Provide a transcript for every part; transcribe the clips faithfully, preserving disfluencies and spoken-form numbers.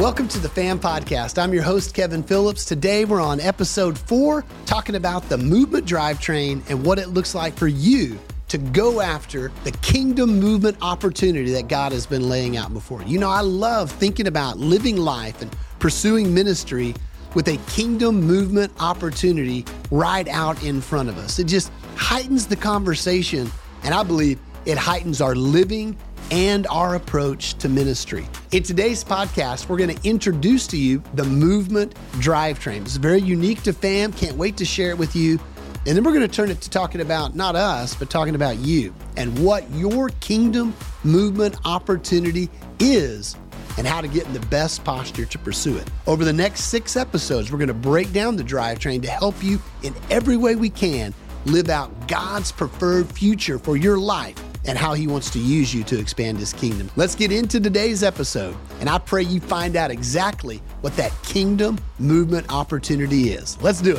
Welcome to the Fam Podcast. I'm your host, Kevin Phillips. Today we're on episode four, talking about the movement drivetrain and what it looks like for you to go after the kingdom movement opportunity that God has been laying out before you. You know, I love thinking about living life and pursuing ministry with a kingdom movement opportunity right out in front of us. It just heightens the conversation, and I believe it heightens our living and our approach to ministry. In today's podcast, we're going to introduce to you the movement drivetrain. It's very unique to Fam. Can't wait to share it with you. And then we're going to turn it to talking about not us, but talking about you and what your kingdom movement opportunity is and how to get in the best posture to pursue it. Over the next six episodes, we're going to break down the drivetrain to help you in every way we can live out God's preferred future for your life and how he wants to use you to expand his kingdom. Let's get into today's episode, and I pray you find out exactly what that kingdom movement opportunity is. Let's do it.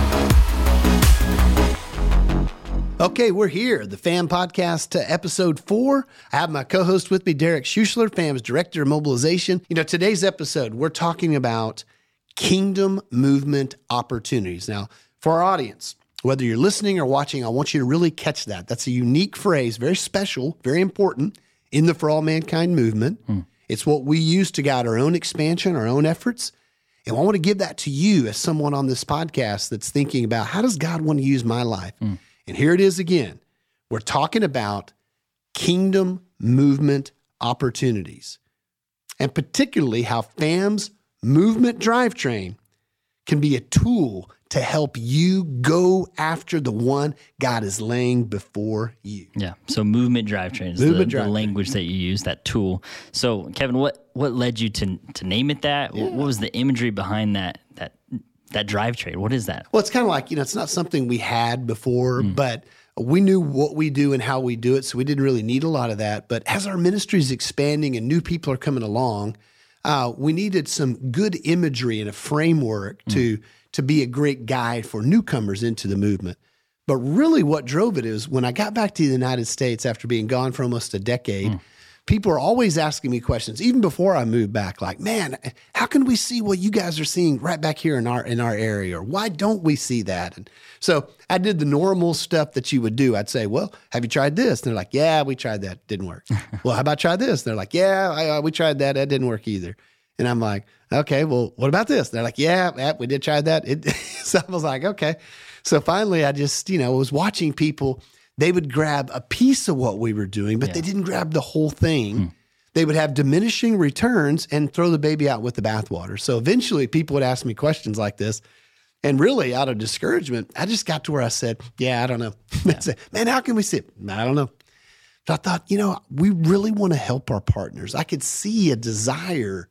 Okay, we're here, the Fam Podcast, uh, episode four. I have my co-host with me, Derek Schuschler, Fam's Director of Mobilization. You know, today's episode, we're talking about kingdom movement opportunities. Now, for our audience, whether you're listening or watching, I want you to really catch that. That's a unique phrase, very special, very important in the For All Mankind movement. Hmm. It's what we use to guide our own expansion, our own efforts. And I want to give that to you as someone on this podcast that's thinking about, how does God want to use my life? Hmm. And here it is again. We're talking about kingdom movement opportunities, and particularly how Fam's movement drivetrain can be a tool to help you go after the one God is laying before you. Yeah. So movement drivetrain is movement the, drivetrain. the language that you use, that tool. So Kevin, what what led you to to name it that? Yeah. What was the imagery behind that that that drivetrain? What is that? Well, it's kind of like, you know, it's not something we had before, mm. but we knew what we do and how we do it, so we didn't really need a lot of that. But as our ministry is expanding and new people are coming along, uh, we needed some good imagery and a framework mm. to to be a great guide for newcomers into the movement. But really what drove it is when I got back to the United States after being gone for almost a decade, mm. people are always asking me questions, even before I moved back, like, man, how can we see what you guys are seeing right back here in our in our area? Or why don't we see that? And so I did the normal stuff that you would do. I'd say, well, have you tried this? And they're like, yeah, we tried that. Didn't work. Well, how about try this? And they're like, yeah, I, uh, we tried that. That didn't work either. And I'm like, okay, well, what about this? And they're like, yeah, yeah, we did try that. It, so I was like, okay. So finally, I just, you know, was watching people. They would grab a piece of what we were doing, but yeah. they didn't grab the whole thing. Hmm. They would have diminishing returns and throw the baby out with the bathwater. So eventually, people would ask me questions like this. And really, out of discouragement, I just got to where I said, yeah, I don't know. Yeah. Said, man, how can we see it? I don't know. But I thought, you know, we really want to help our partners. I could see a desire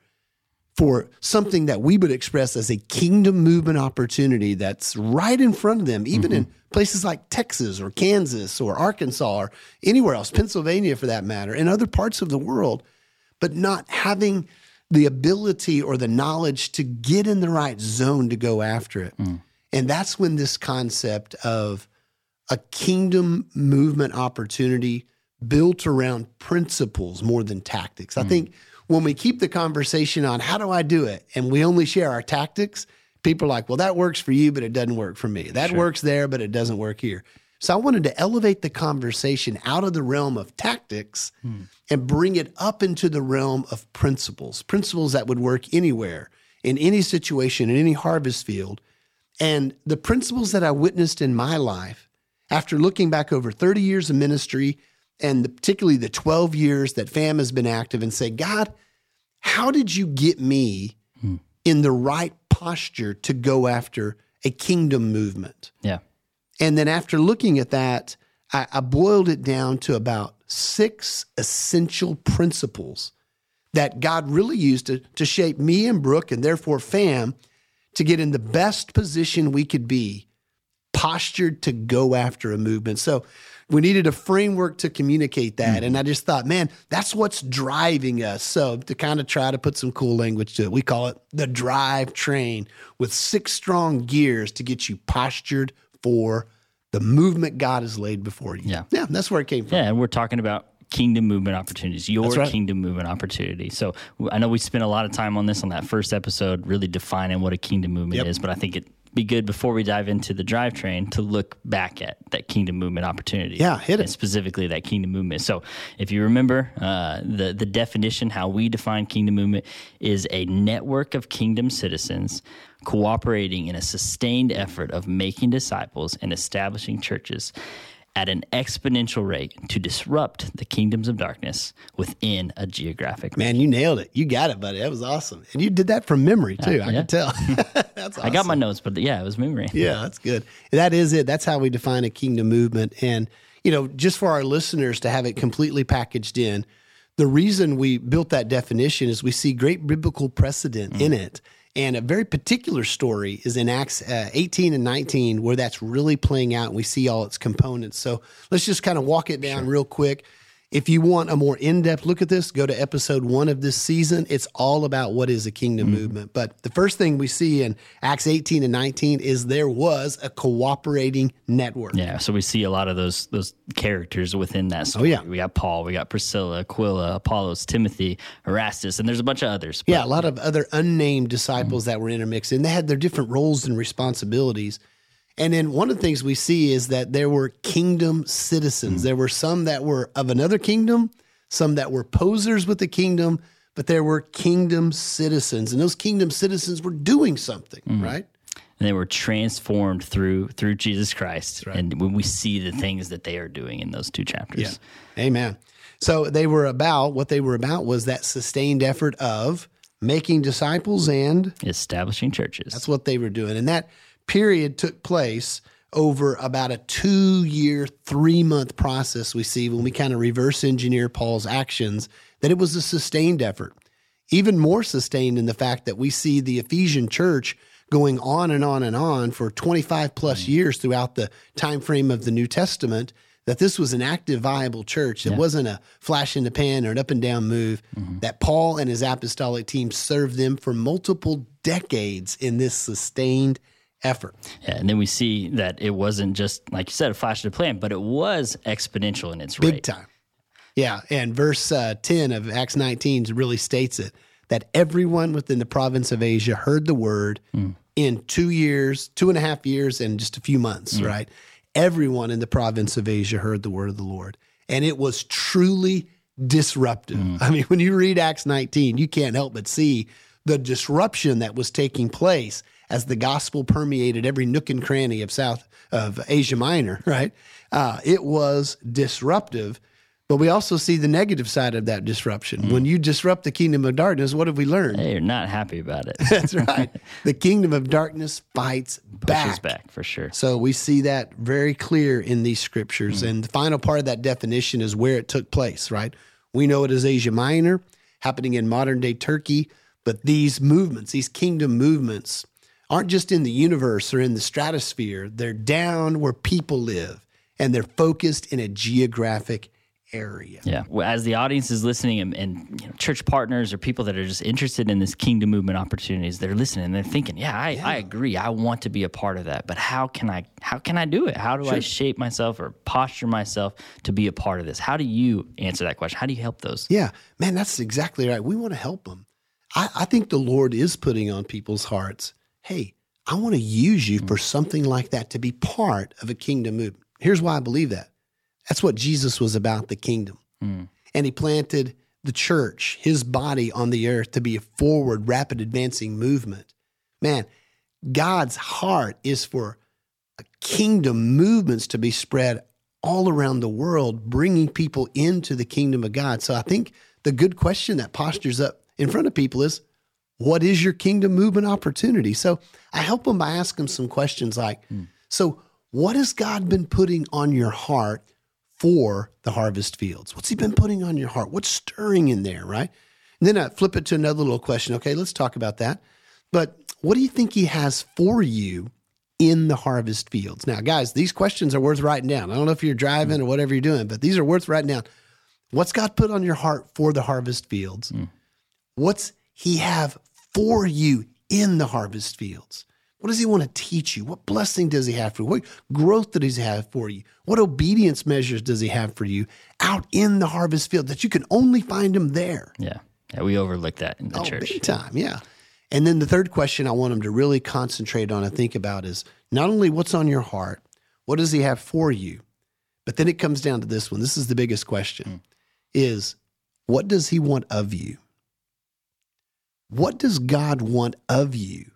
for something that we would express as a kingdom movement opportunity that's right in front of them, even mm-hmm. in places like Texas or Kansas or Arkansas or anywhere else, Pennsylvania for that matter, and other parts of the world, but not having the ability or the knowledge to get in the right zone to go after it. Mm. And that's when this concept of a kingdom movement opportunity built around principles more than tactics. Mm. I think when we keep the conversation on how do I do it, and we only share our tactics, people are like, well, that works for you, but it doesn't work for me. That sure. works there, but it doesn't work here. So I wanted to elevate the conversation out of the realm of tactics hmm. and bring it up into the realm of principles, principles that would work anywhere, in any situation, in any harvest field. And the principles that I witnessed in my life, after looking back over thirty years of ministry, and the, particularly the twelve years that Fam has been active, and say, God, how did you get me hmm. in the right posture to go after a kingdom movement? Yeah. And then after looking at that, I, I boiled it down to about six essential principles that God really used to, to shape me and Brooke, and therefore Fam, to get in the best position we could be, postured to go after a movement. So we needed a framework to communicate that. Mm. And I just thought, man, that's what's driving us. So to kind of try to put some cool language to it, we call it the drive train, with six strong gears to get you postured for the movement God has laid before you. Yeah. Yeah, that's where it came from. Yeah, and we're talking about kingdom movement opportunities, your That's right. kingdom movement opportunity. So I know we spent a lot of time on this on that first episode, really defining what a kingdom movement Yep. is, but I think it'd be good before we dive into the drivetrain to look back at that kingdom movement opportunity. Yeah, hit it. And specifically that kingdom movement. So if you remember, uh, the, the definition, how we define kingdom movement is a network of kingdom citizens cooperating in a sustained effort of making disciples and establishing churches at an exponential rate to disrupt the kingdoms of darkness within a geographic. Man, you nailed it. You got it, buddy. That was awesome. And you did that from memory, too. Uh, I yeah. can tell. That's awesome. I got my notes, but yeah, it was memory. Yeah, that's good. That is it. That's how we define a kingdom movement. And, you know, just for our listeners to have it completely packaged in, the reason we built that definition is we see great biblical precedent mm. in it. And a very particular story is in Acts uh, eighteen and nineteen, where that's really playing out, and we see all its components. So let's just kind of walk it down sure. real quick. If you want a more in-depth look at this, go to episode one of this season. It's all about what is a kingdom mm-hmm. movement. But the first thing we see in Acts eighteen and nineteen is there was a cooperating network. Yeah, so we see a lot of those those characters within that story. Oh, yeah. We got Paul, we got Priscilla, Aquila, Apollos, Timothy, Erastus, and there's a bunch of others. But, yeah, a lot of other unnamed disciples mm-hmm. that were intermixed, and they had their different roles and responsibilities. And then one of the things we see is that there were kingdom citizens. Mm. There were some that were of another kingdom, some that were posers with the kingdom, but there were kingdom citizens. And those kingdom citizens were doing something, mm. right? And they were transformed through through Jesus Christ. Right. And when we see the things that they are doing in those two chapters. Yeah. Amen. So they were about, what they were about was that sustained effort of making disciples and establishing churches. That's what they were doing. And that period took place over about a two-year, three-month process we see when we kind of reverse engineer Paul's actions, that it was a sustained effort. Even more sustained in the fact that we see the Ephesian church going on and on and on for twenty-five plus mm-hmm. years throughout the time frame of the New Testament, that this was an active, viable church. It yeah. wasn't a flash in the pan or an up and down move, mm-hmm. that Paul and his apostolic team served them for multiple decades in this sustained effort. Yeah, and then we see that it wasn't just, like you said, a flash in the pan, but it was exponential in its Big rate. time. Yeah, and verse uh, ten of Acts nineteen really states it, that everyone within the province of Asia heard the word mm. in two years, two and a half years, and just a few months, mm. right? Everyone in the province of Asia heard the word of the Lord. And it was truly disruptive. Mm. I mean, when you read Acts nineteen, you can't help but see the disruption that was taking place as the gospel permeated every nook and cranny of South of Asia Minor, right? Uh, it was disruptive, but we also see the negative side of that disruption. Mm. When you disrupt the kingdom of darkness, what have we learned? Hey, you're not happy about it. That's right. The kingdom of darkness fights back. Pushes back, for sure. So we see that very clear in these scriptures. Mm. And the final part of that definition is where it took place, right? We know it is Asia Minor, happening in modern-day Turkey, but these movements, these kingdom movements, aren't just in the universe or in the stratosphere. They're down where people live, and they're focused in a geographic area. Yeah. Well, as the audience is listening, and, and you know, church partners or people that are just interested in this kingdom movement opportunities, they're listening and they're thinking, yeah, I, yeah. I agree. I want to be a part of that, but how can I, how can I do it? How do sure. I shape myself or posture myself to be a part of this? How do you answer that question? How do you help those? Yeah, man, that's exactly right. We want to help them. I, I think the Lord is putting on people's hearts, hey, I want to use you for something like that, to be part of a kingdom movement. Here's why I believe that. That's what Jesus was about, the kingdom. Mm. And he planted the church, his body on the earth, to be a forward, rapid advancing movement. Man, God's heart is for kingdom movements to be spread all around the world, bringing people into the kingdom of God. So I think the good question that postures up in front of people is, what is your kingdom movement opportunity? So I help them by asking them some questions like, mm. so what has God been putting on your heart for the harvest fields? What's he been putting on your heart? What's stirring in there, right? And then I flip it to another little question. Okay, let's talk about that. But what do you think he has for you in the harvest fields? Now, guys, these questions are worth writing down. I don't know if you're driving mm. or whatever you're doing, but these are worth writing down. What's God put on your heart for the harvest fields? Mm. What's he have for you in the harvest fields? What does he want to teach you? What blessing does he have for you? What growth does he have for you? What obedience measures does he have for you out in the harvest field that you can only find him there? Yeah. Yeah, we overlook that in the oh, church. Big time, yeah. And then the third question I want them to really concentrate on and think about is not only what's on your heart, what does he have for you? But then it comes down to this one. This is the biggest question, mm. is what does he want of you? What does God want of you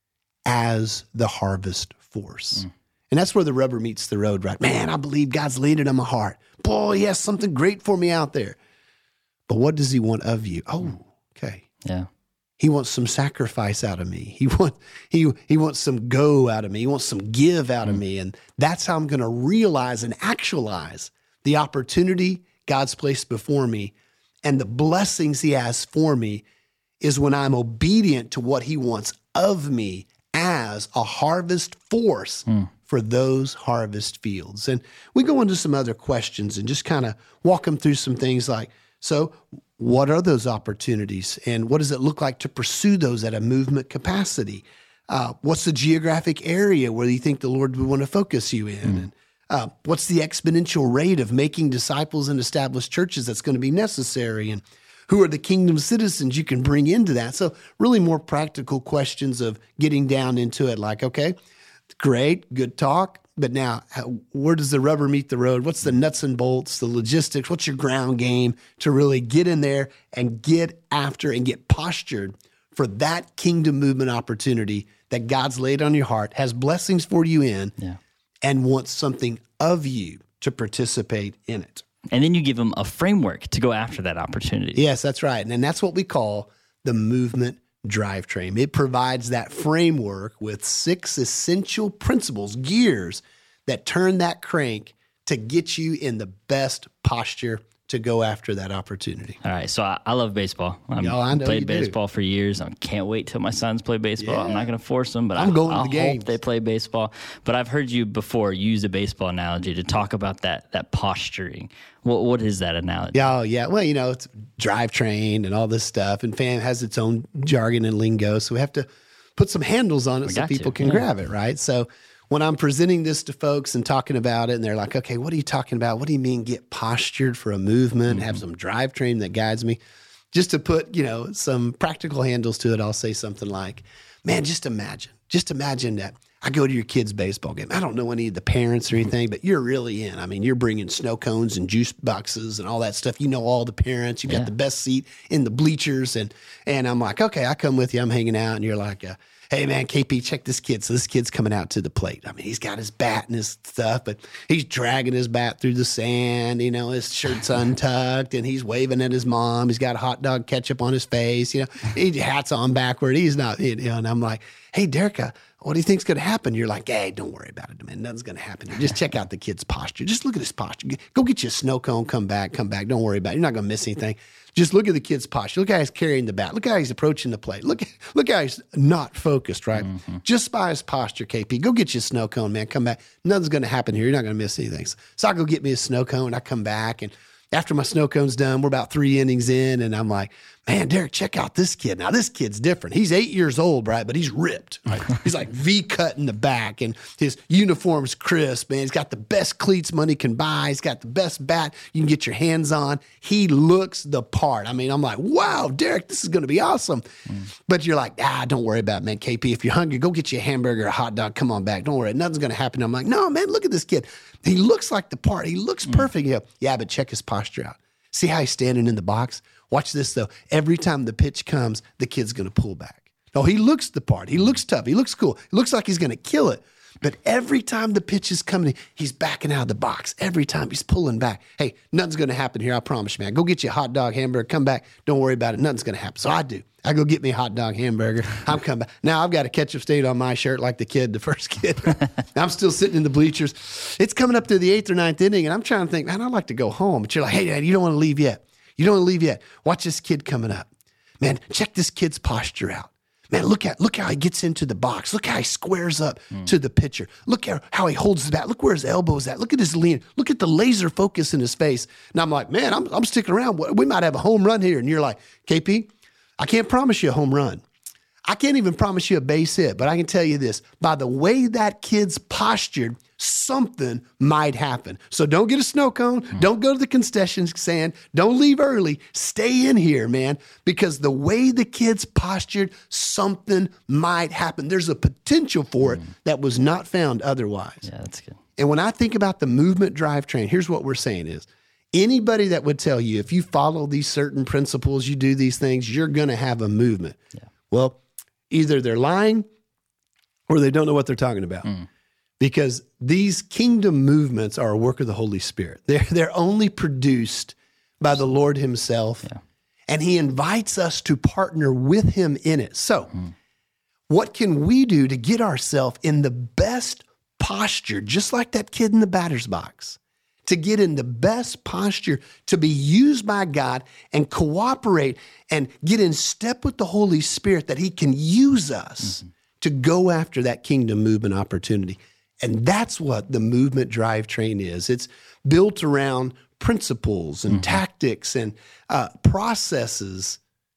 as the harvest force? Mm. And that's where the rubber meets the road, right? Man, I believe God's laid it on my heart. Boy, he has something great for me out there. But what does he want of you? Oh, okay. Yeah. He wants some sacrifice out of me. He want he he wants some go out of me. He wants some give out mm. of me. And that's how I'm going to realize and actualize the opportunity God's placed before me and the blessings he has for me is when I'm obedient to what he wants of me as a harvest force mm. for those harvest fields. And we go into some other questions and just kind of walk them through some things like, so what are those opportunities and what does it look like to pursue those at a movement capacity? Uh, what's the geographic area where you think the Lord would want to focus you in? Mm. And uh, what's the exponential rate of making disciples and established churches that's going to be necessary? And who are the kingdom citizens you can bring into that? So really more practical questions of getting down into it like, okay, great, good talk. But now, how, where does the rubber meet the road? What's the nuts and bolts, the logistics? What's your ground game to really get in there and get after and get postured for that kingdom movement opportunity that God's laid on your heart, has blessings for you in, yeah. and wants something of you to participate in it. And then you give them a framework to go after that opportunity. Yes, that's right. And that's what we call the movement drivetrain. It provides that framework with six essential principles, gears that turn that crank to get you in the best posture to go after that opportunity. All right. So I, I love baseball. I've oh, I know played you baseball do. for years. I can't wait till my sons play baseball. Yeah. I'm not going to force them, but I'm I, going I'll to the games. hope they play baseball. But I've heard you before use a baseball analogy to talk about that that posturing. What What is that analogy? Yeah, oh, yeah. Well, you know, it's drivetrain and all this stuff, and fan has its own jargon and lingo, so we have to put some handles on it we so people to. can yeah. grab it, right? So when I'm presenting this to folks and talking about it, and they're like, okay, what are you talking about? What do you mean get postured for a movement, mm-hmm. have some drivetrain that guides me? Just to put, you know, some practical handles to it, I'll say something like, man, just imagine, just imagine that I go to your kid's baseball game. I don't know any of the parents or anything, but you're really in. I mean, you're bringing snow cones and juice boxes and all that stuff. You know all the parents. You've got yeah. the best seat in the bleachers. And and I'm like, okay, I come with you. I'm hanging out. And you're like, uh, hey, man, K P, check this kid. So this kid's coming out to the plate. I mean, he's got his bat and his stuff, but he's dragging his bat through the sand. You know, his shirt's untucked, and he's waving at his mom. He's got hot dog ketchup on his face. You know, his hat's on backward. He's not, you know, and I'm like, hey, Derek, what do you think's going to happen? You're like, hey, don't worry about it, man. Nothing's going to happen. Just check out the kid's posture. Just look at his posture. Go get you a snow cone. Come back. Come back. Don't worry about it. You're not going to miss anything. Just look at the kid's posture. Look how he's carrying the bat. Look how he's approaching the plate. Look, look how he's not focused, right? Mm-hmm. Just by his posture, K P. Go get you a snow cone, man. Come back. Nothing's going to happen here. You're not going to miss anything. So I go get me a snow cone. I come back, and after my snow cone's done, we're about three innings in, and I'm like, man, Derek, check out this kid. Now, this kid's different. He's eight years old, right? But he's ripped. Right? He's like V-cut in the back, and his uniform's crisp, man. He's got the best cleats money can buy. He's got the best bat you can get your hands on. He looks the part. I mean, I'm like, wow, Derek, this is going to be awesome. Mm. But you're like, ah, don't worry about it, man. K P, if you're hungry, go get you a hamburger, a hot dog. Come on back. Don't worry. Nothing's going to happen. I'm like, no, man, look at this kid. He looks like the part. He looks mm. perfect. You know, yeah, but check his posture out. See how he's standing in the box? Watch this, though. Every time the pitch comes, the kid's going to pull back. Oh, he looks the part. He looks tough. He looks cool. He looks like he's going to kill it. But every time the pitch is coming, he's backing out of the box. Every time he's pulling back. Hey, nothing's going to happen here. I promise you, man. Go get you a hot dog, hamburger. Come back. Don't worry about it. Nothing's going to happen. So I do. I go get me a hot dog, hamburger. I'm coming back. Now I've got a ketchup stain on my shirt like the kid, the first kid. I'm still sitting in the bleachers. It's coming up to the eighth or ninth inning, and I'm trying to think, man, I'd like to go home. But you're like, hey, Dad, you don't want to leave yet. You don't want to leave yet. Watch this kid coming up. Man, check this kid's posture out. Man, look at look how he gets into the box. Look how he squares up mm. to the pitcher. Look how, how he holds his bat. Look where his elbow's at. Look at his lean. Look at the laser focus in his face. And I'm like, man, I'm, I'm sticking around. We might have a home run here. And you're like, K P, I can't promise you a home run. I can't even promise you a base hit, but I can tell you this. By the way that kid's postured, something might happen. So don't get a snow cone. Mm. Don't go to the concession stand. Don't leave early. Stay in here, man, because the way the kid's postured, something might happen. There's a potential for it mm. that was not found otherwise. Yeah, that's good. And when I think about the movement drivetrain, here's what we're saying is, anybody that would tell you if you follow these certain principles, you do these things, you're going to have a movement. Yeah. Well, either they're lying or they don't know what they're talking about. Mm. Because these kingdom movements are a work of the Holy Spirit. They're, they're only produced by the Lord himself. Yeah. And he invites us to partner with him in it. So mm. what can we do to get ourselves in the best posture, just like that kid in the batter's box, to get in the best posture to be used by God and cooperate and get in step with the Holy Spirit that he can use us mm-hmm. to go after that kingdom movement opportunity. And that's what the movement drivetrain is. It's built around principles and mm-hmm. tactics and uh, processes,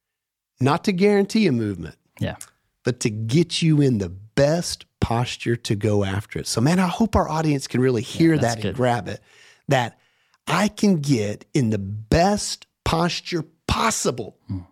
not to guarantee a movement, yeah, but to get you in the best posture to go after it. So, man, I hope our audience can really hear yeah, that good. and grab it, that I can get in the best posture possible mm.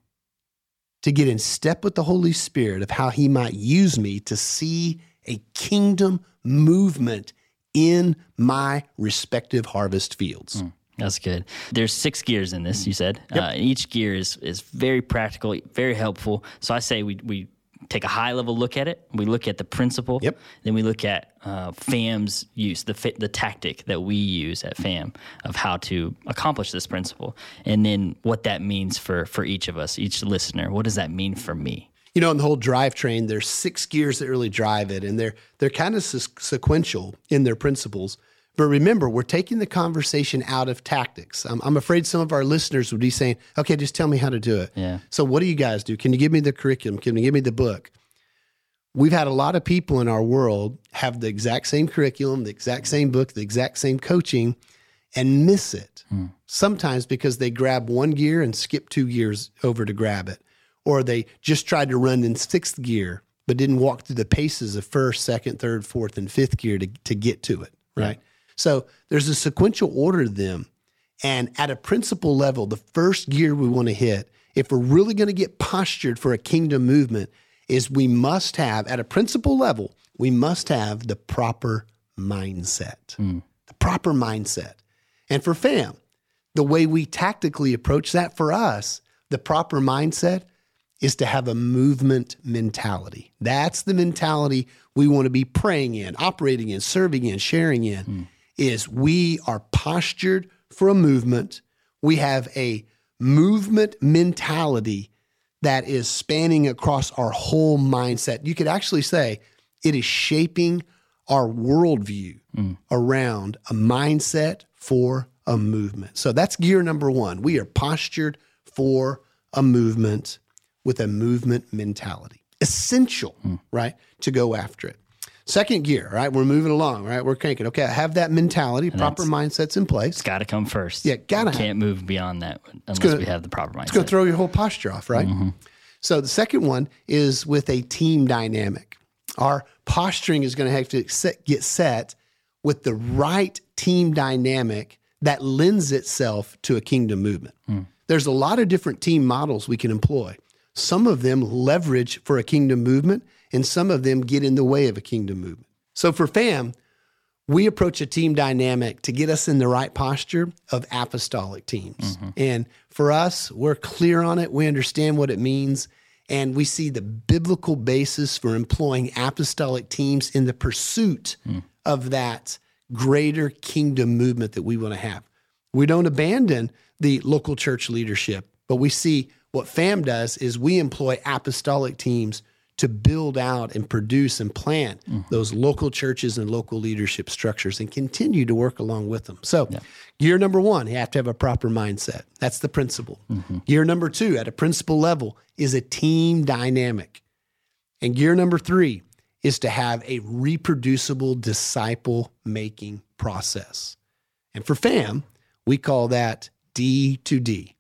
to get in step with the Holy Spirit of how he might use me to see a kingdom movement in my respective harvest fields. Mm. That's good. There's six gears in this, you said. Yep. Uh, each gear is is very practical, very helpful. So I say we we take a high-level look at it. We look at the principle. Yep. Then we look at uh, F A M's use, the the tactic that we use at F A M of how to accomplish this principle. And then what that means for, for each of us, each listener. What does that mean for me? You know, in the whole drivetrain, there's six gears that really drive it, and they're they're kind of se- sequential in their principles. But remember, we're taking the conversation out of tactics. I'm, I'm afraid some of our listeners would be saying, okay, just tell me how to do it. Yeah. So what do you guys do? Can you give me the curriculum? Can you give me the book? We've had a lot of people in our world have the exact same curriculum, the exact same book, the exact same coaching, and miss it. Hmm. Sometimes because they grab one gear and skip two gears over to grab it. Or they just tried to run in sixth gear, but didn't walk through the paces of first, second, third, fourth, and fifth gear to, to get to it, right? Yeah. So there's a sequential order to them. And at a principle level, the first gear we want to hit, if we're really going to get postured for a kingdom movement, is we must have, at a principle level, we must have the proper mindset. Mm. The proper mindset. And for F A M, the way we tactically approach that for us, the proper mindset is to have a movement mentality. That's the mentality we want to be praying in, operating in, serving in, sharing in, mm. is we are postured for a movement. We have a movement mentality that is spanning across our whole mindset. You could actually say it is shaping our worldview mm. around a mindset for a movement. So that's gear number one. We are postured for a movement with a movement mentality. Essential, mm. right, to go after it. Second gear, right, we're moving along, right, we're cranking. Okay, I have that mentality, and proper mindsets in place. It's got to come first. Yeah, got to have. Can't move beyond that unless gonna, we have the proper mindset. It's going to throw your whole posture off, right? Mm-hmm. So the second one is with a team dynamic. Our posturing is going to have to set, get set with the right team dynamic that lends itself to a kingdom movement. Mm. There's a lot of different team models we can employ. Some of them leverage for a kingdom movement, and some of them get in the way of a kingdom movement. So for F A M, we approach a team dynamic to get us in the right posture of apostolic teams. Mm-hmm. And for us, we're clear on it. We understand what it means. And we see the biblical basis for employing apostolic teams in the pursuit mm. of that greater kingdom movement that we want to have. We don't abandon the local church leadership, but we see what F A M does is we employ apostolic teams to build out and produce and plant mm-hmm. those local churches and local leadership structures and continue to work along with them. So yeah. Gear number one, you have to have a proper mindset. That's the principle. Mm-hmm. Gear number two, at a principle level, is a team dynamic. And gear number three is to have a reproducible disciple-making process. And for F A M, we call that D to D.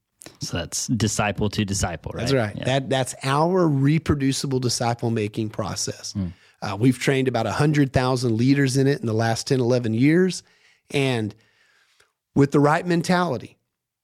So that's disciple to disciple, right? That's right. Yeah. That that's our reproducible disciple making process. Mm. Uh, we've trained about one hundred thousand leaders in it in the last ten, eleven years. And with the right mentality,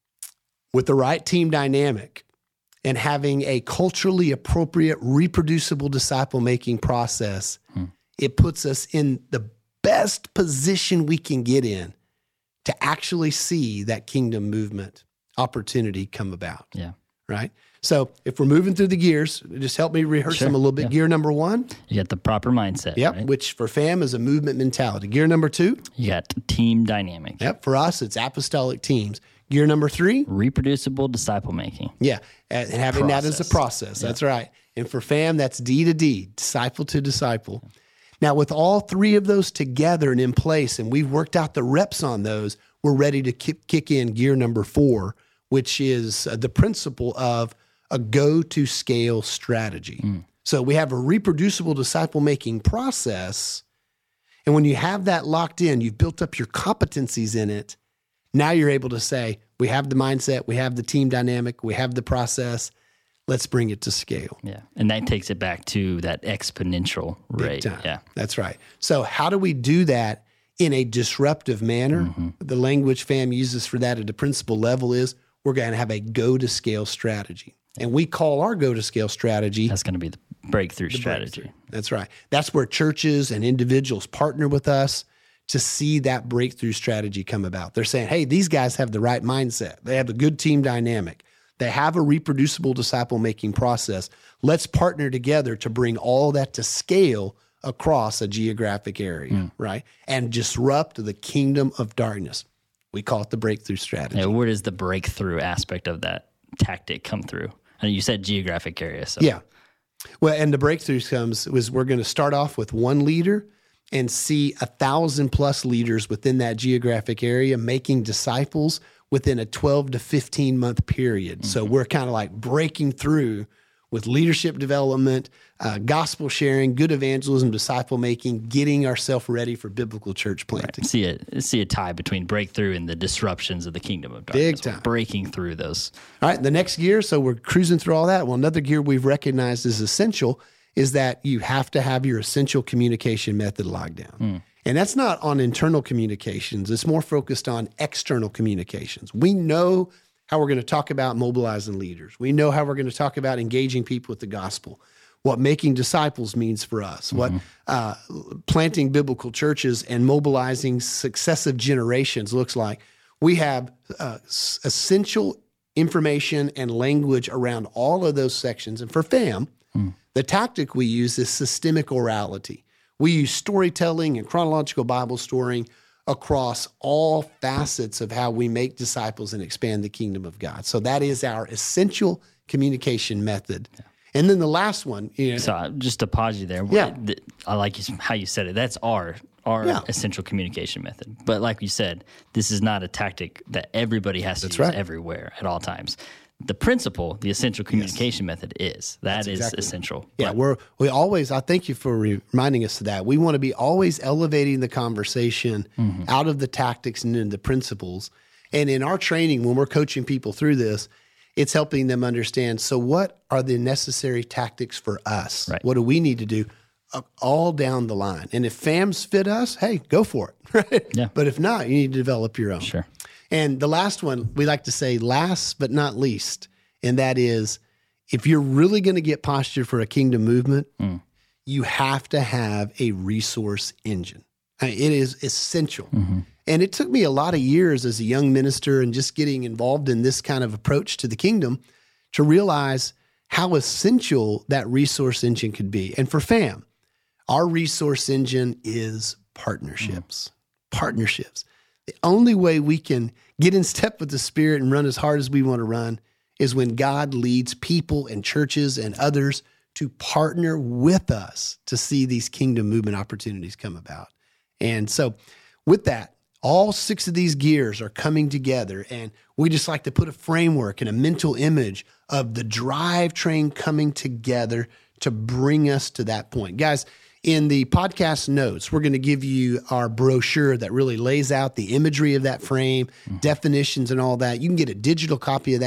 with the right team dynamic, and having a culturally appropriate, reproducible disciple making process, hmm. it puts us in the best position we can get in to actually see that kingdom movement opportunity come about. Yeah. Right? So if we're moving through the gears, just help me rehearse Sure. them a little bit. Yeah. Gear number one. You got the proper mindset. Yep. Right? Which for FAM is a movement mentality. Gear number two. You got team dynamic. Yep. For us, it's apostolic teams. Gear number three. Reproducible disciple making. Yeah. And having process. That as a process. That's yep. right. And for FAM, that's D to D, disciple to disciple. Now, with all three of those together and in place, and we've worked out the reps on those, we're ready to kick, kick in gear number four, which is uh, the principle of a go-to-scale strategy. Mm. So we have a reproducible disciple-making process, and when you have that locked in, you've built up your competencies in it, now you're able to say, we have the mindset, we have the team dynamic, we have the process, let's bring it to scale. Yeah, and that takes it back to that exponential rate. Big time. Yeah, that's right. So how do we do that in a disruptive manner? Mm-hmm. The language FAM uses for that at the principal level is we're going to have a go-to-scale strategy. And we call our go-to-scale strategy... That's going to be the breakthrough the strategy. Breakthrough. That's right. That's where churches and individuals partner with us to see that breakthrough strategy come about. They're saying, hey, these guys have the right mindset. They have a good team dynamic. They have a reproducible disciple-making process. Let's partner together to bring all that to scale across a geographic area, mm. right? And disrupt the kingdom of darkness. We call it the breakthrough strategy. Yeah, where does the breakthrough aspect of that tactic come through? And you said geographic area. So. Yeah. Well, and the breakthrough comes was we're going to start off with one leader and see a thousand plus leaders within that geographic area making disciples within a twelve to fifteen month period. Mm-hmm. So we're kind of like breaking through with leadership development, uh, gospel sharing, good evangelism, disciple making, getting ourselves ready for biblical church planting. Right. See a see a tie between breakthrough and the disruptions of the kingdom of darkness. Big time. We're breaking through those. All right, the next gear, so we're cruising through all that. Well, another gear we've recognized as essential is that you have to have your essential communication method locked down. Mm. And that's not on internal communications. It's more focused on external communications. We know how we're going to talk about mobilizing leaders. We know how we're going to talk about engaging people with the gospel, what making disciples means for us, mm-hmm. what uh, planting biblical churches and mobilizing successive generations looks like. We have uh, essential information and language around all of those sections. And for FAM, mm. the tactic we use is systemic orality. We use storytelling and chronological Bible storying across all facets of how we make disciples and expand the kingdom of God. So that is our essential communication method. Yeah. And then the last one, you know, so uh, just to pause you there. Yeah. I like how you said it. That's our our yeah. essential communication method. But like you said, this is not a tactic that everybody has to That's use right. everywhere at all times. The principle, the essential communication yes. method is. That That's is exactly essential. Yeah, but, we're we always, I thank you for reminding us of that. We want to be always elevating the conversation mm-hmm. out of the tactics and into the principles. And in our training, when we're coaching people through this, it's helping them understand, so what are the necessary tactics for us? Right. What do we need to do? Uh, all down the line. And if FAMs fit us, hey, go for it. Right? Yeah. But if not, you need to develop your own. Sure. And the last one, we like to say last but not least, and that is if you're really going to get postured for a kingdom movement, mm. you have to have a resource engine. I mean, it is essential. Mm-hmm. And it took me a lot of years as a young minister and just getting involved in this kind of approach to the kingdom to realize how essential that resource engine could be. And for FAM, our resource engine is partnerships. Mm. Partnerships. The only way we can get in step with the Spirit and run as hard as we want to run is when God leads people and churches and others to partner with us to see these kingdom movement opportunities come about. And so with that, all six of these gears are coming together, and we just like to put a framework and a mental image of the drive train coming together to bring us to that point. Guys, in the podcast notes, we're going to give you our brochure that really lays out the imagery of that frame, mm-hmm. definitions and all that. You can get a digital copy of that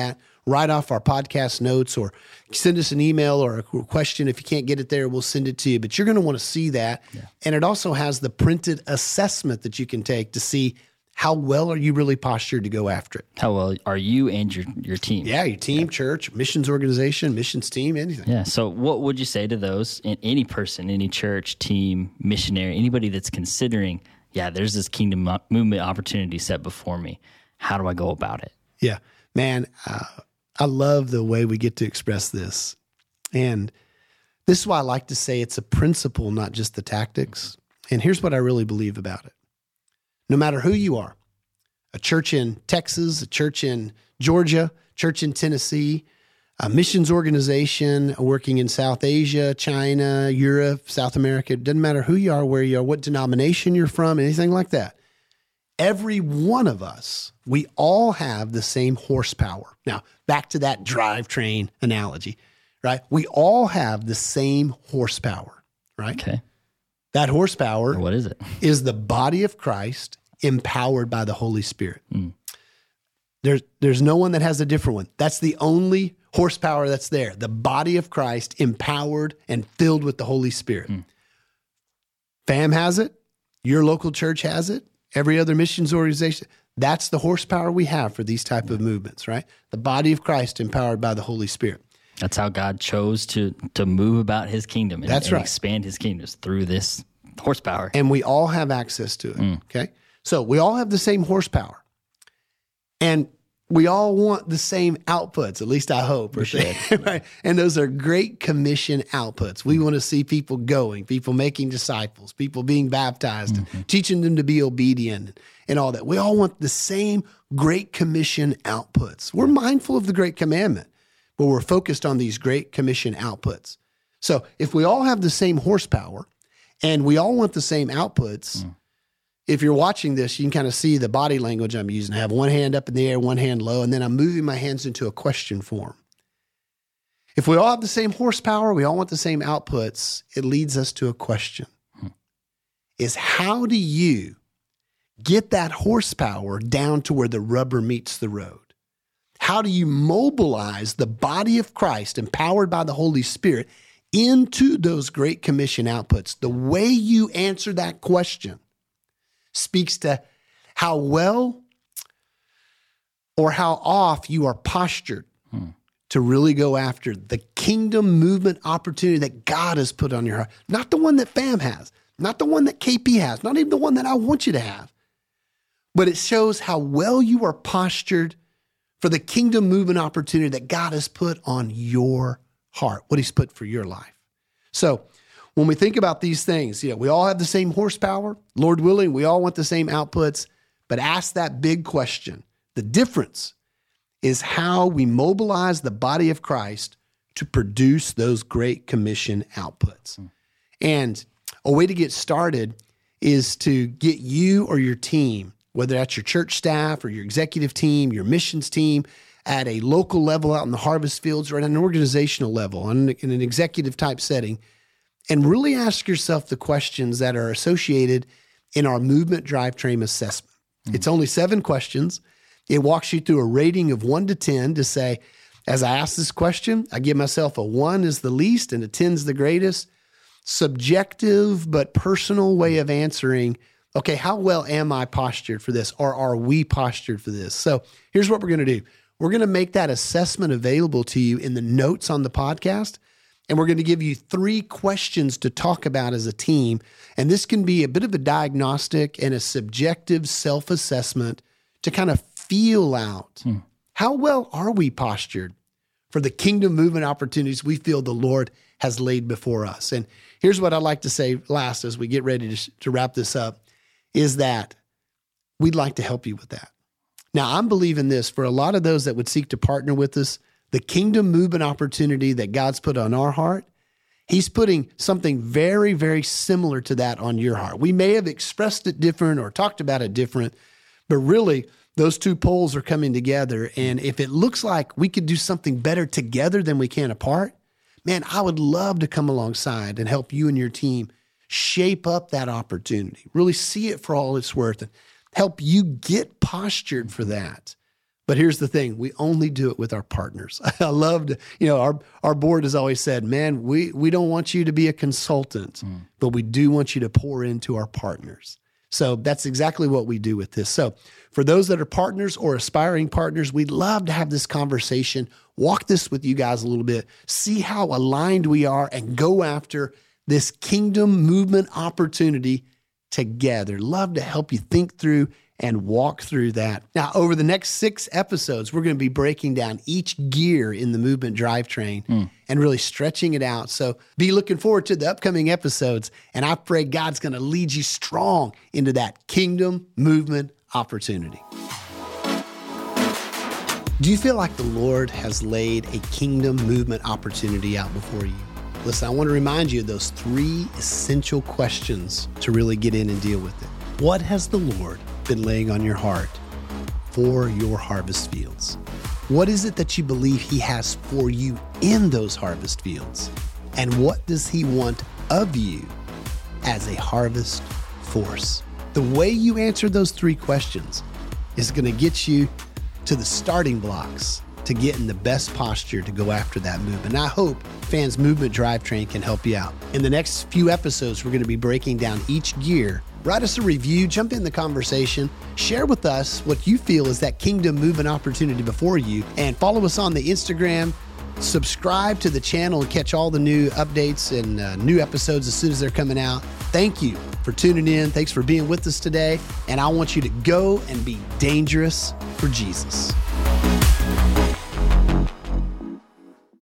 right off our podcast notes or send us an email or a question. If you can't get it there, we'll send it to you. But you're going to want to see that. Yeah. And it also has the printed assessment that you can take to see how well are you really postured to go after it. How well are you and your, your team? Yeah, your team, yeah. church, missions organization, missions team, anything. Yeah. So what would you say to those, any person, any church, team, missionary, anybody that's considering, yeah, there's this kingdom movement opportunity set before me. How do I go about it? Yeah, man, uh, I love the way we get to express this. And this is why I like to say it's a principle, not just the tactics. And here's what I really believe about it. No matter who you are, a church in Texas, a church in Georgia, church in Tennessee, a missions organization working in South Asia, China, Europe, South America, it doesn't matter who you are, where you are, what denomination you're from, anything like that. Every one of us, we all have the same horsepower. Now, back to that drivetrain analogy, right? We all have the same horsepower, right? Okay. That horsepower, what is it? Is the body of Christ empowered by the Holy Spirit. Mm. There's, there's no one that has a different one. That's the only horsepower that's there. The body of Christ empowered and filled with the Holy Spirit. Mm. F A M has it. Your local church has it. Every other missions organization. That's the horsepower we have for these type of movements, right? The body of Christ empowered by the Holy Spirit. That's how God chose to to move about his kingdom and, That's and right. expand his kingdoms through this horsepower. And we all have access to it, Mm. okay? So we all have the same horsepower. And we all want the same outputs, at least I hope. Or sure. Right? And those are great commission outputs. We want to see people going, people making disciples, people being baptized, mm-hmm. teaching them to be obedient and all that. We all want the same great commission outputs. We're mindful of the great commandment, but we're focused on these great commission outputs. So if we all have the same horsepower and we all want the same outputs, mm. if you're watching this, you can kind of see the body language I'm using. I have one hand up in the air, one hand low, and then I'm moving my hands into a question form. If we all have the same horsepower, we all want the same outputs, it leads us to a question. Hmm. Is how do you get that horsepower down to where the rubber meets the road? How do you mobilize the body of Christ, empowered by the Holy Spirit, into those Great Commission outputs? The way you answer that question speaks to how well or how off you are postured hmm. to really go after the kingdom movement opportunity that God has put on your heart. Not the one that F A M has, not the one that K P has, not even the one that I want you to have. But it shows how well you are postured for the kingdom movement opportunity that God has put on your heart, what he's put for your life. So when we think about these things, you know, we all have the same horsepower. Lord willing, we all want the same outputs, but ask that big question. The difference is how we mobilize the body of Christ to produce those Great Commission outputs. Mm. And a way to get started is to get you or your team, whether that's your church staff or your executive team, your missions team, at a local level out in the harvest fields or at an organizational level, in an executive type setting, and really ask yourself the questions that are associated in our movement drivetrain assessment. Mm-hmm. It's only seven questions. It walks you through a rating of one to ten to say, as I ask this question, I give myself a one is the least and a ten is the greatest. Subjective but personal way of answering, okay, how well am I postured for this, or are we postured for this? So here's what we're going to do. We're going to make that assessment available to you in the notes on the podcast, and we're going to give you three questions to talk about as a team. And this can be a bit of a diagnostic and a subjective self-assessment to kind of feel out hmm. how well are we postured for the kingdom movement opportunities we feel the Lord has laid before us. And here's what I'd like to say last as we get ready to, to wrap this up, is that we'd like to help you with that. Now, I'm believing this for a lot of those that would seek to partner with us, the kingdom movement opportunity that God's put on our heart, he's putting something very, very similar to that on your heart. We may have expressed it different or talked about it different, but really those two poles are coming together. And if it looks like we could do something better together than we can apart, man, I would love to come alongside and help you and your team shape up that opportunity, really see it for all it's worth, and help you get postured for that. But here's the thing, we only do it with our partners. I loved, you know, our, our board has always said, man, we, we don't want you to be a consultant, mm. but we do want you to pour into our partners. So that's exactly what we do with this. So for those that are partners or aspiring partners, we'd love to have this conversation, walk this with you guys a little bit, see how aligned we are, and go after this kingdom movement opportunity together. Love to help you think through and walk through that. Now, over the next six episodes, we're going to be breaking down each gear in the movement drivetrain mm. and really stretching it out. So be looking forward to the upcoming episodes, and I pray God's going to lead you strong into that kingdom movement opportunity. Do you feel like the Lord has laid a kingdom movement opportunity out before you? Listen, I want to remind you of those three essential questions to really get in and deal with it. What has the Lord been laying on your heart for your harvest fields? What is it that you believe He has for you in those harvest fields? And what does He want of you as a harvest force? The way you answer those three questions is going to get you to the starting blocks to get in the best posture to go after that movement. And I hope Fans Movement Drivetrain can help you out. In the next few episodes, we're going to be breaking down each gear. Write us a review, jump in the conversation, share with us what you feel is that kingdom movement opportunity before you, and follow us on the Instagram. Subscribe to the channel and catch all the new updates and uh, new episodes as soon as they're coming out. Thank you for tuning in. Thanks for being with us today. And I want you to go and be dangerous for Jesus.